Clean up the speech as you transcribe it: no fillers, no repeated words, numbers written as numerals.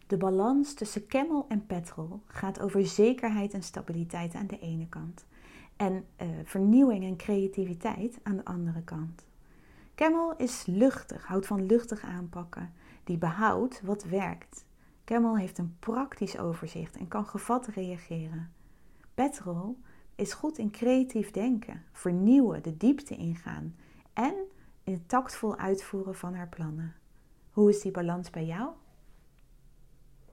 De balans tussen Camel en Petrol gaat over zekerheid en stabiliteit aan de ene kant en vernieuwing en creativiteit aan de andere kant. Camel is luchtig, houdt van luchtig aanpakken, die behoudt wat werkt. Camel heeft een praktisch overzicht en kan gevat reageren. Petrol is goed in creatief denken, vernieuwen, de diepte ingaan en in het tactvol uitvoeren van haar plannen. Hoe is die balans bij jou?